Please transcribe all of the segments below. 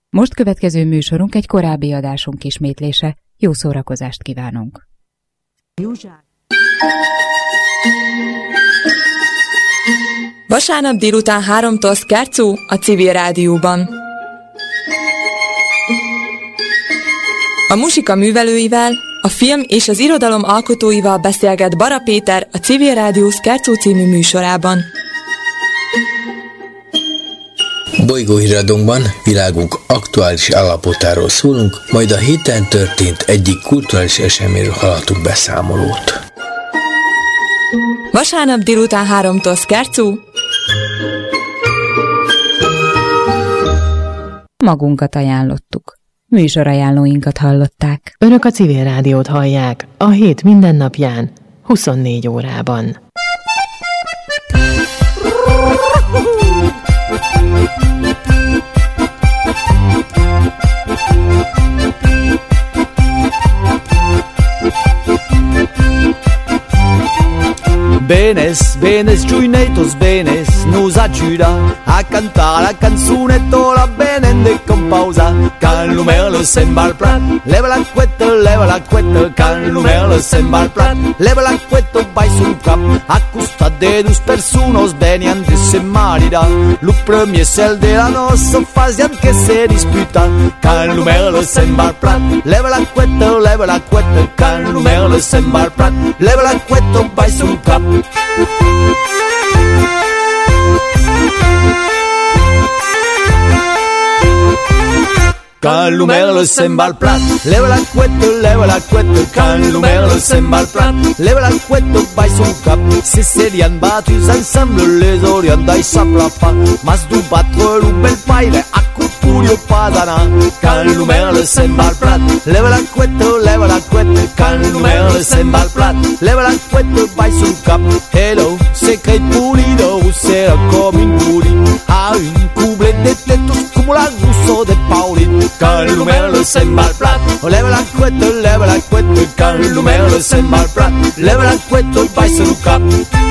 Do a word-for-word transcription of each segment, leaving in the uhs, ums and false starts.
Most következő műsorunk egy korábbi adásunk ismétlése. Jó szórakozást kívánunk! Vasárnap délután háromtól Skerco a Civil Rádióban. A muzsika művelőivel, a film és az irodalom alkotóival beszélget Bara Péter a Civil Rádió Skerco című műsorában. Bolygóhíradónkban világunk aktuális állapotáról szólunk, majd a héten történt egyik kulturális eseményről hallhatunk beszámolót. Vasárnap délután háromtól Skerco. Magunkat ajánlottuk. Műsorajánlóinkat hallották. Önök a Civil Rádiót hallják a hét minden napján, huszonnégy órában. Benes, benes, giuinetos, benes, nos aiuta a cantare la canzunetto, la benende con pausa. Can Lumelo sembra al prat, leva l'acquetto, leva l'acquetto. Can Lumelo sembra al prat, leva l'acquetto, vai sul cap. Accusta de dus personos, venian de se marida. Lo premier cel de la nossa fazian che se disputa. Can Lumelo sembra al prat, leva l'acquetto, leva l'acquetto. Can Lumelo sembra al prat, leva l'acquetto, vai sul cap. Can Lumelo sembra al prat, leva l'acquetto, leva l'acquetto. Can Lumelo sembra al prat, leva l'acquetto, vai sul cap. Se serian battus ensemble, les orients dai saplapa. Mas du battre un bel paire, a cupurio padana. Can Lumelo sembra al prat, leva l'acquetto, leva l'acquetto. Can Lumelo sembra al prat, leva l'acquetto, vai sul cap. Hello, secret pulido, sera come in guri. A un cuble de tetos como la gusto de Paulin. Can Lumelo sembra al plat, leva l'acquetto, leva l'acquetto. Can Lumelo sembra al plat, leva l'acquetto, vai sul cap.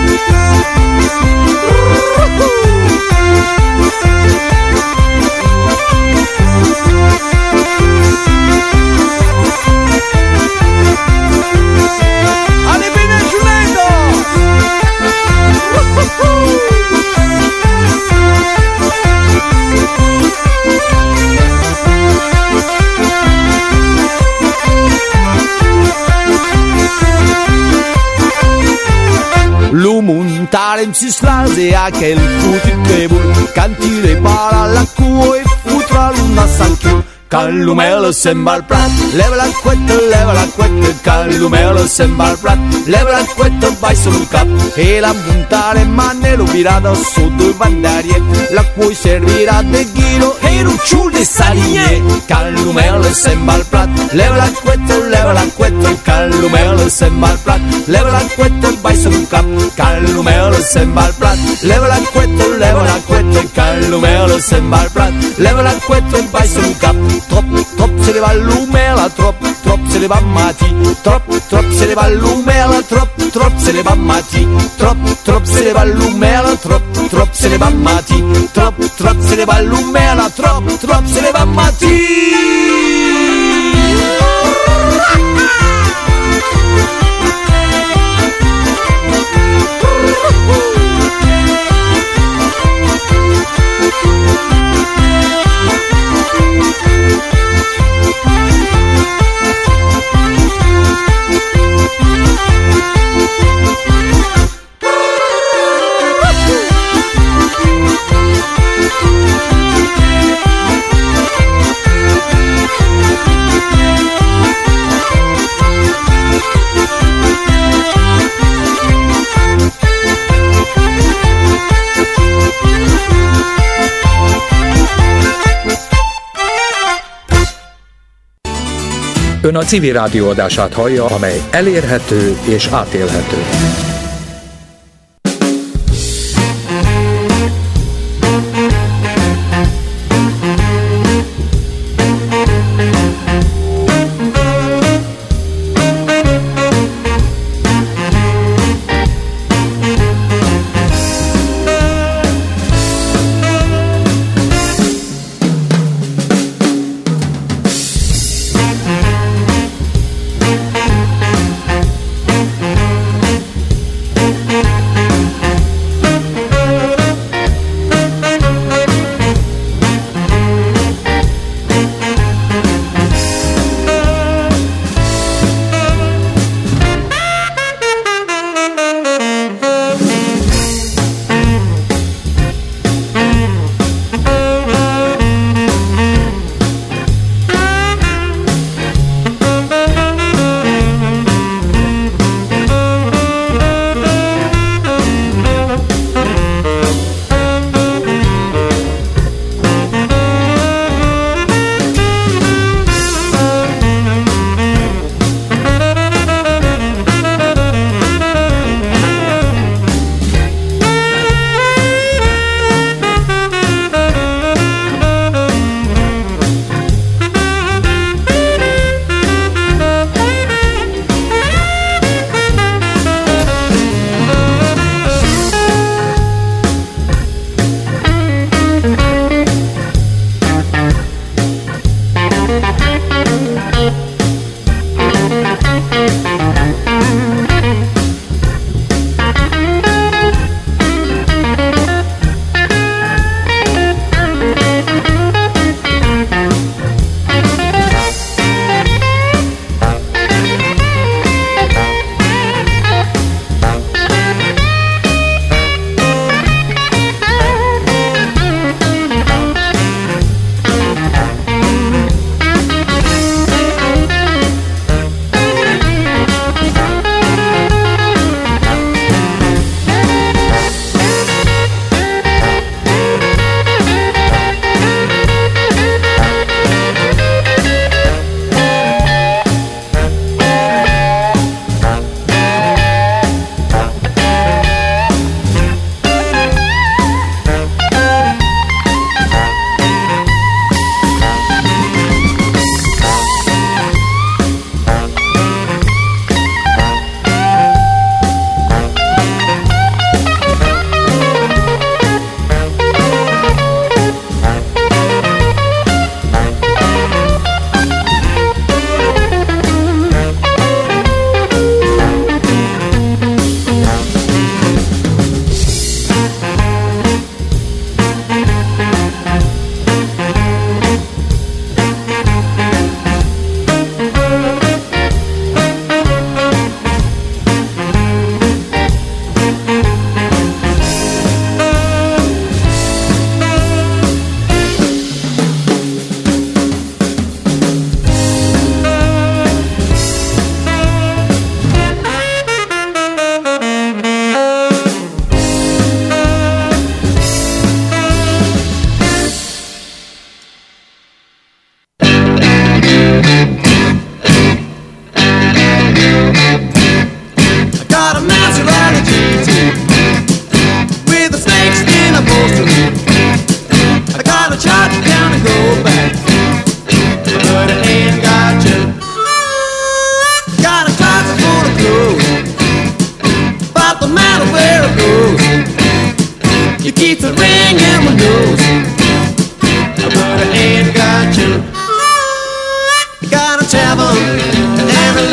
Lo montare in strade a che il futicable canti le para la cuo e futra l'una sanchio. Can Lumelo sembra al prat, leva l'acquetto, leva l'acquetto. Can Lumelo sembra al prat, leva l'acquetto, vai sul cap. E la montare manello virata sotto il bandarie, la cui servirà de ghiro e rucciul de saligne. Can Lumelo sembra al prat, leva l'acquetto, leva l'acquetto. Can Lumelo sembra al prat, leva l'acquetto, vai sul cap. Can Lumelo sembra al prat, leva l'acquetto, leva l'acquetto. Can Lumelo sembra al prat, leva l'acquetto, vai sul cap. Trop, trop se le va l'umela, trop, trop se le va mati. Trop, trop se le va l'umela, trop, trop se le va mati. Trop, trop se le va l'umela, trop, trop se le va mati. Trop, trop se le va l'umela, trop, trop se le va mati. Ön a Civil Rádió adását hallja, amely elérhető és átélhető.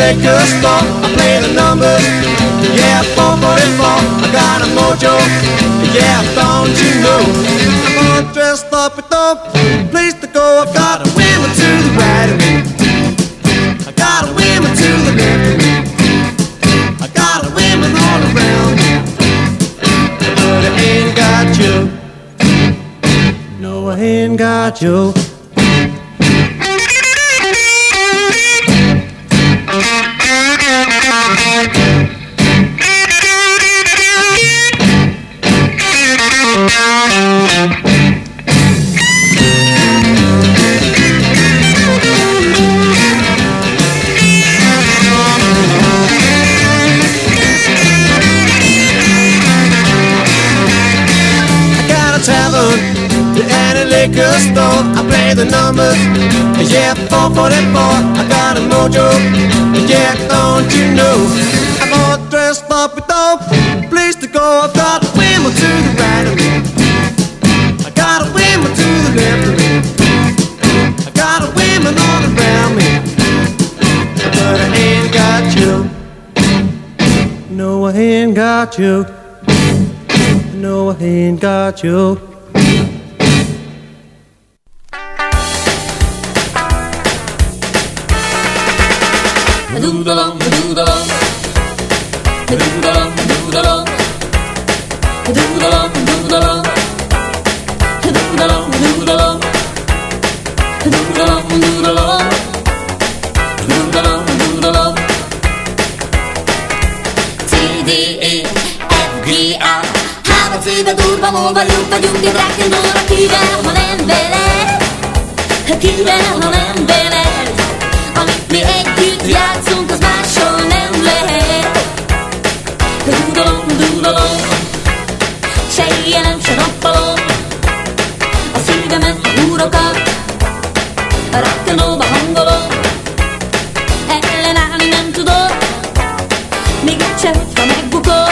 liquor store, I play the numbers. Yeah, four forty-four, I got a mojo. Yeah, don't you know? I'm all dressed up with no place to go. I've got a women to the right of me. I got a women to the left of me. I got a women all around me. But I ain't got you. No, I ain't got you. Liquor store, I play the numbers. Yeah, four forty-four, I got a mojo. Yeah, don't you know? I'm all dressed up with no place to go. I've got a women to the right of me. I got a women to the left of me. I got a women all around me. But I ain't got you. No, I ain't got you. No, I ain't got you. Do-da-lum, do-da-lum, do-da-lum, do-da-lum, do-da-lum, do-da-lum, do-da-lum, do-da-lum, do-da-lum, do-da-lum, do-da-lum, do-da-lum. C, D, E, F, G, A. Három széve durva múlva vagyunk egy rock'n'roll. Kivel, ha nem veled, kivel, ha nem veled, amit mi együtt játszunk, az máshol nem lehet. Dúdalom, dúdalom, se éjjelem, se nappalom, a szívemen a húrokat, a rock'n'rollba hangolom. Ellenállni nem tudok, még egyszer, hogyha megbukok.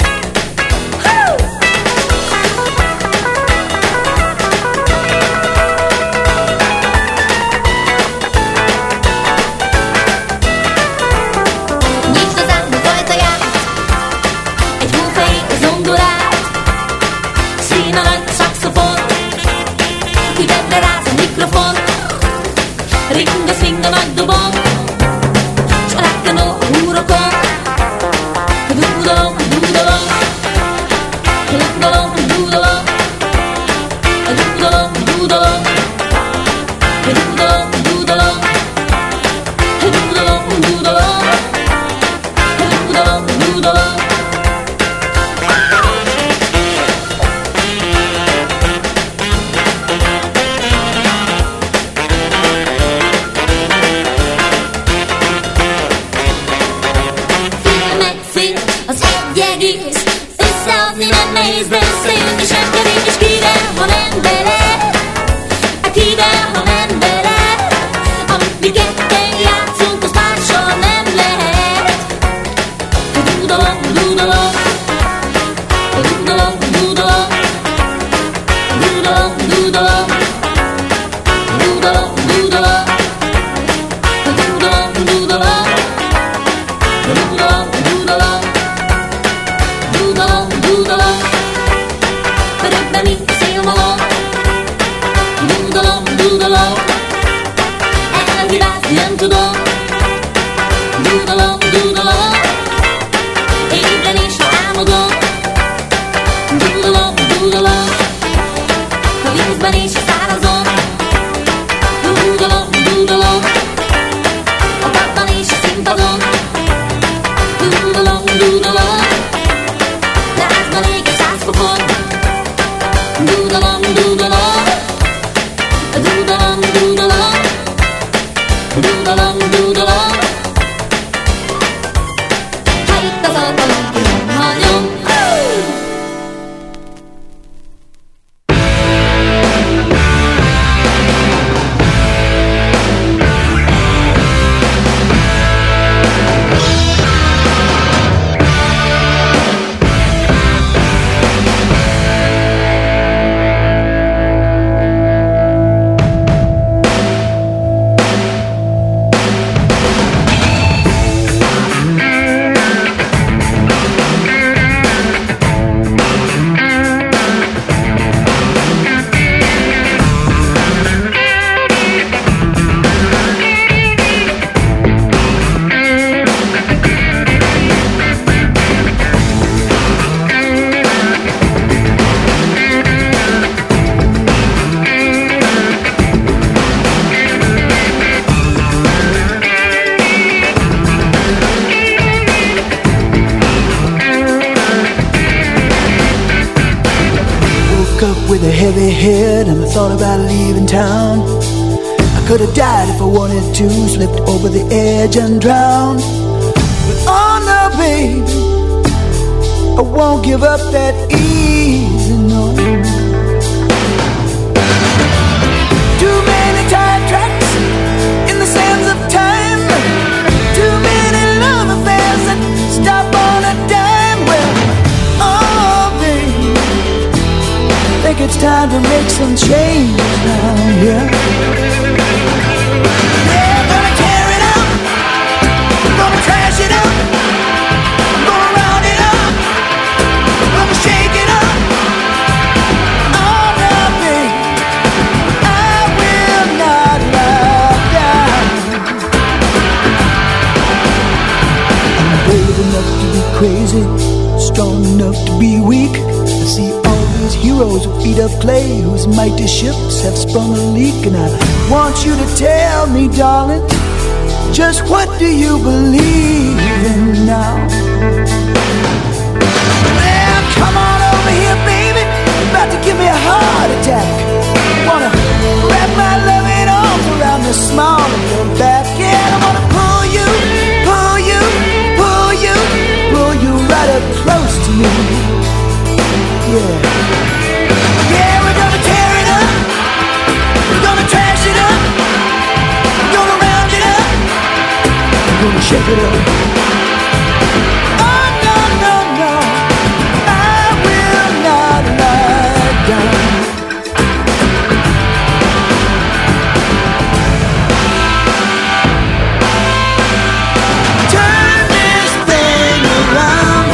Ring a nagy dobom, s a rock'n'roll húrokon. Dúdalom, dúdalom, dúdalom, dúdalom, dúdalom, dúdalom, dúdalom, dúdalom, dúdalom, dúdalom, dúdalom, dúdalom. Összeadni nem nehéz, de összejönni sem kevés. És kivel, ha nem veled, kivel, ha nem veled, amit mi ketten játszunk, az mással nem lehet. Dúdalom, dúdalom, dúdalom, dúdalom, dúdalom, dúdalom, dúdalom, dúdalom, dúdalom, dúdalom, dúdalom, dúdalom. Dúdalom, dúdalom, örökben mint a szélmalom. Dúdalom, dúdalom, elhibázni nem tudom. Dúdalom, dúdalom, ébren és ha álmodom. Dúdalom, dúdalom, a vízben és a szárazon. Dúdalom, dúdalom, a padban és a színpadon. Dúdalom, dúdalom, lázban ég a száz fokon. Dúdalom, dúdalom, dúdalom, dúdalom, dúdalom, dúdalom. thought about leaving town. I could have died if I wanted to, slipped over the edge and drowned. But oh no, baby, I won't give up that easy, no. Too many tire tracks in the sands of time. Too many love affairs that stop on a dime. Well, oh baby, think it's time to make some change now, yeah. Yeah, gonna tear it up, gonna trash it up, gonna round it up, gonna shake it up. Oh no, baby, I will not lie down. I'm brave enough to be crazy, strong enough to be weak. I see all these heroes with feet of clay, whose mighty ships have sprung a leak. And I want you to tell me, darling, just what do you believe in now? Well, come on over here, baby, you're about to give me a heart attack. Wanna wrap my loving arms around the small of your back. Yeah, I wanna pull you, pull you, pull you, pull you right up close to me. Yeah, yeah, we're gonna tear it up, we're gonna trash it up, we're gonna round it up, we're gonna shake it up. Oh no, no, no, I will not lie down. Turn this thing around.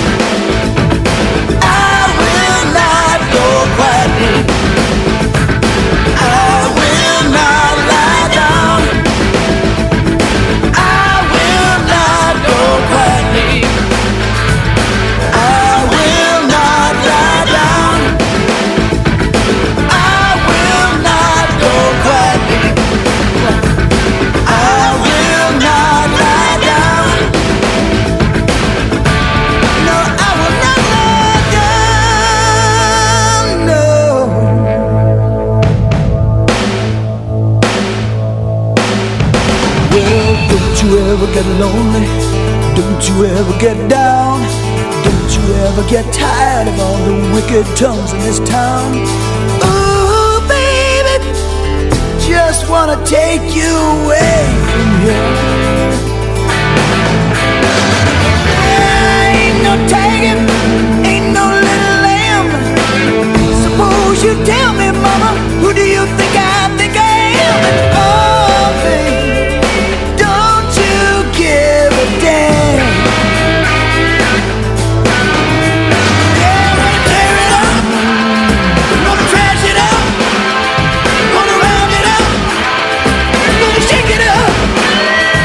Get lonely, don't you ever get down, don't you ever get tired of all the wicked tongues in this town. Ooh, baby, just wanna take you away from here. Ain't no tagging, ain't no little lamb. Suppose you tell me, mama, who do you think I think I am? And oh, baby, give a damn. Yeah, we're gonna tear it up, we're gonna trash it up, we're gonna round it up, we're gonna shake it up.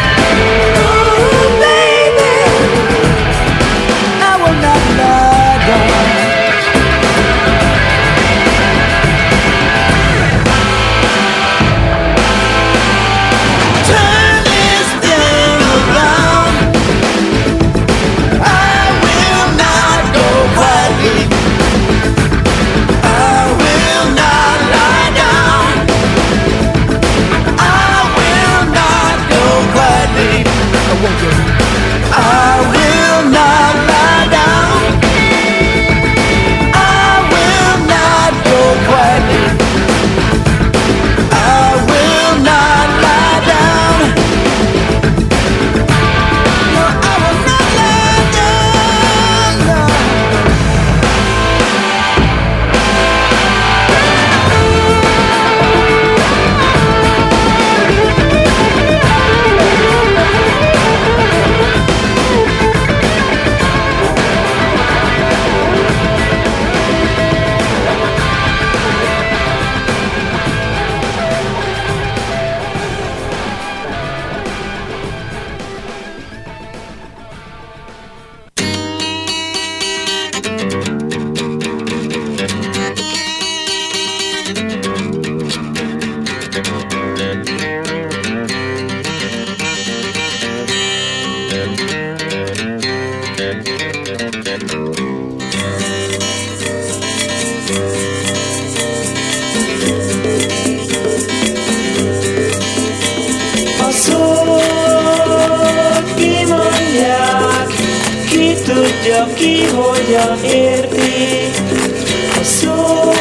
tudja ki, hogyan érti, a szót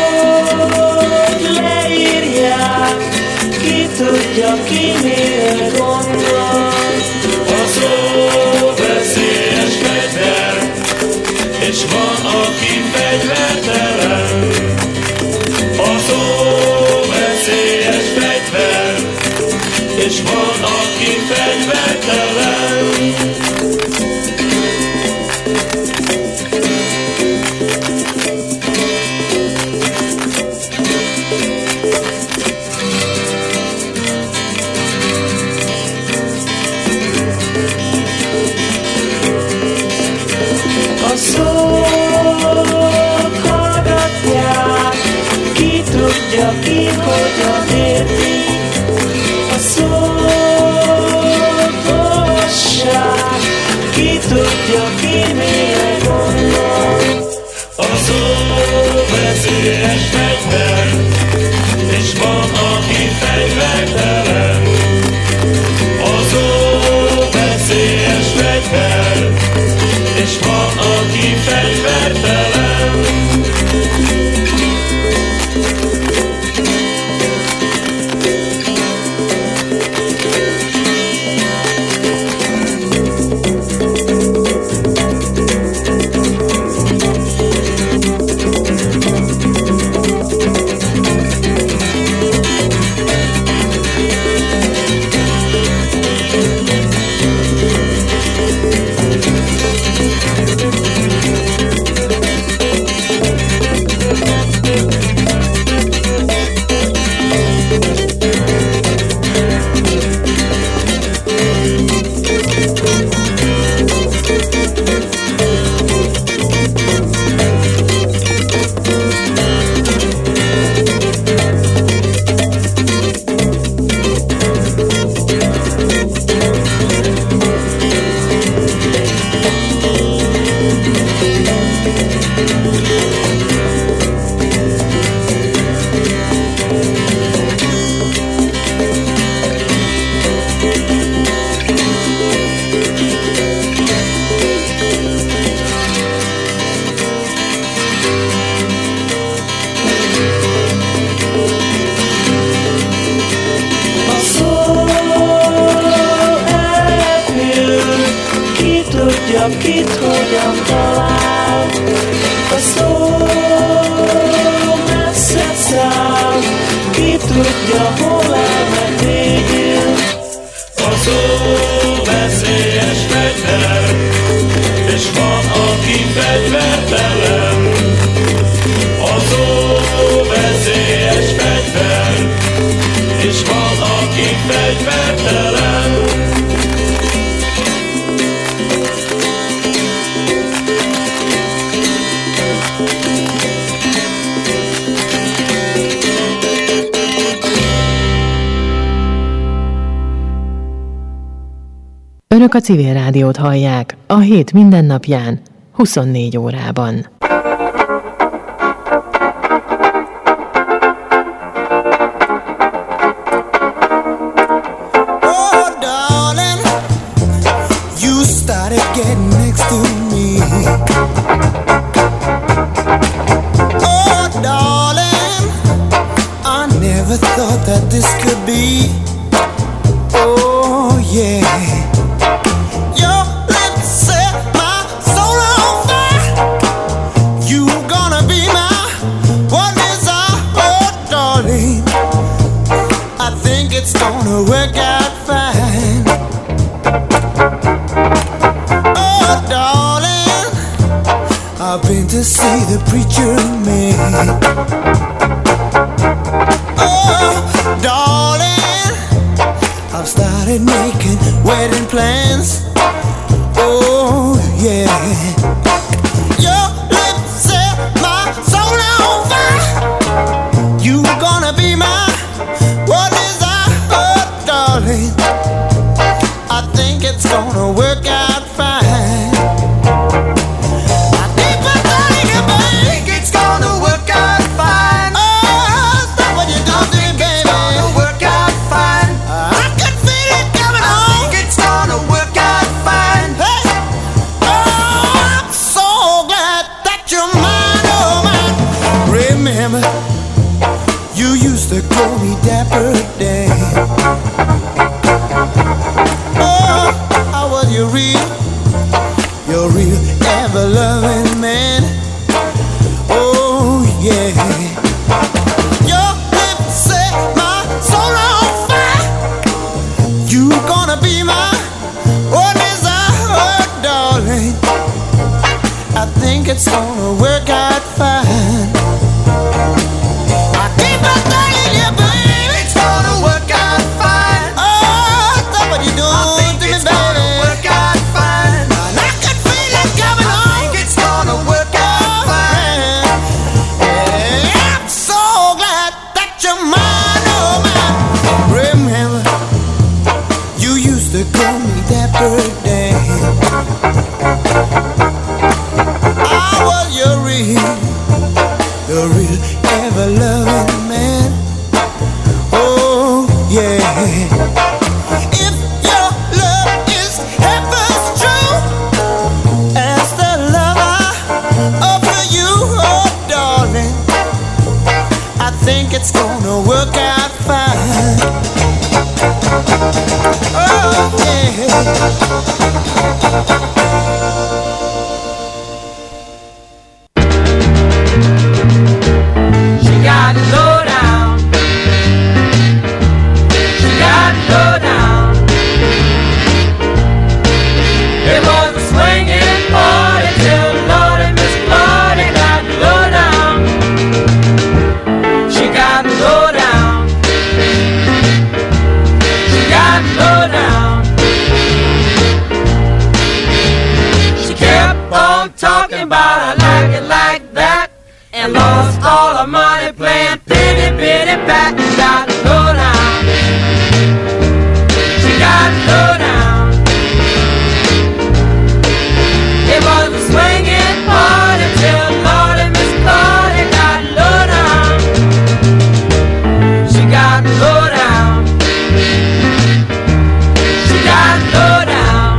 leírják, ki tudja ki, mire gondol. A szó veszélyes fegyver, és van, aki fegyvertelen. A szó veszélyes fegyver, és van, aki fegyvertelen. A szót hallgatják, ki tudja ki, hogyan érti, a szót olvassák, ki tudja ki, mire gondol. A szó veszélyes fegyver, és van, aki fegyvertelen. A szó veszélyes fegyver, és van, aki fegyvertelen. Kit hogyan talál, a szó messze száll, ki tudja, hol elmegy végül. A szó veszélyes fegyver, és van, aki fegyvertelen. A szó veszélyes fegyver, és van, aki fegyvertelen. Önök a Civil Rádiót hallják a hét mindennapján, huszonnégy órában. Oh, darling, you started getting next to me. Oh, darling, I never thought that this could be. Oh, yeah. It's gonna work out fine. Oh, darling, I've been to see the preacher man. Oh, darling, I've started making wedding plans. Oh, yeah. Your lips set my soul on fire. You gonna be my what is I think it's gonna work out fine. I keep on telling you, baby, I think it's gonna work out fine. Oh, stop what you're doing, baby. It's gonna work out fine. I can feel it coming on. I think it's gonna work out yeah. Oh, I was your real, your real ever-loving man. Oh, yeah. Your lips set my soul on fire. You gonna be my one desire, darling. I think it's gonna work out fine. I keep on telling you, baby, it's gonna work out fine. Oh, stop what you're doing to me, baby. It's gonna work out fine. And I can feel it coming on. I think it's gonna work out fine. Yeah, I'm so glad that you're mine, oh mine. Remember, you used to call me that birthday. I was your real, your real ever-loving man. Oh, yeah. If your love is heaven's true, as the love I offer you, oh, darling, I think it's gonna work out fine. Oh, yeah. Talking about I like it like that, and lost all her money playing pity, pity, pat. She got low down. She got low down. It was a swinging party till Lordy Miss Claudia got low down. She got low down. She got low down.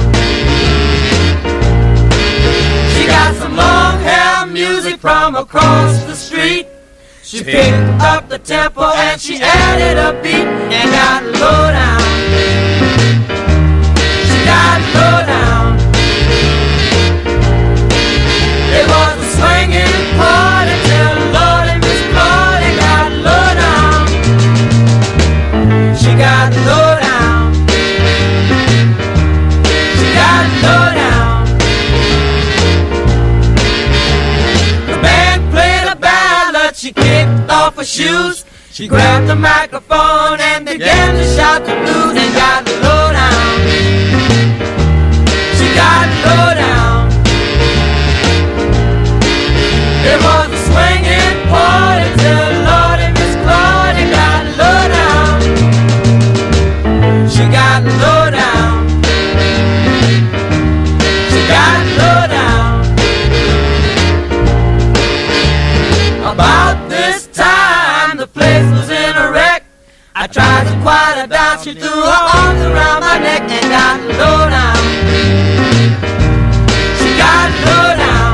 She got some long hair music from across the street. She picked up the tempo and she added a beat and got low down. She got low down. It was a swinging party till Lordy Miss Claudia got low down. She got low down. She got low down. She kicked off her shoes. She grabbed the microphone and began to shout the blues and got low down. She got low down. It was a swinging party till Lordy Miss Claudia got low down. She got low down. She got low down. About this time, the place was in a wreck. I tried to quiet her down. She threw her arms around my neck and got low down. She got low down.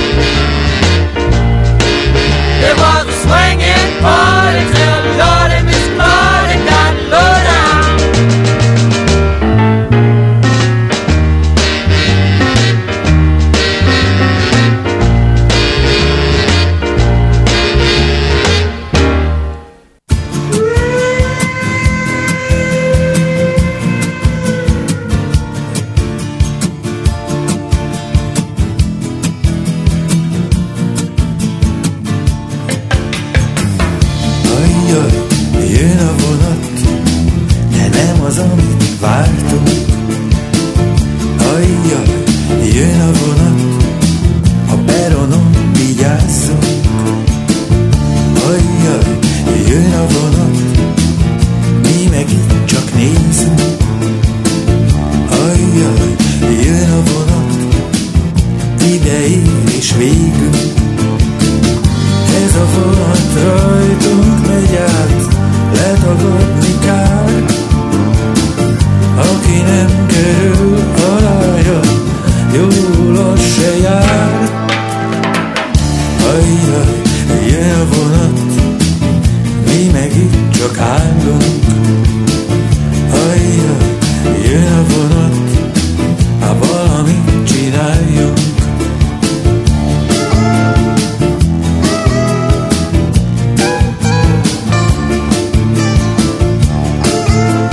It was a swinging party till Lordy Miss Claudia got low down. Jön a vonat, de nem az, amit vártunk. Ajjaj, jön a vonat, a peronon vigyázzunk. Ajjaj, jön a vonat, mi meg itt csak nézünk. Ajjaj, jön a vonat, ide ér és végül. Ez a vonat rajtunk megy át, letagadni kár. Aki nem kerül alája, jól az se jár. Ajjaj, jön a vonat, mi meg itt csak állunk.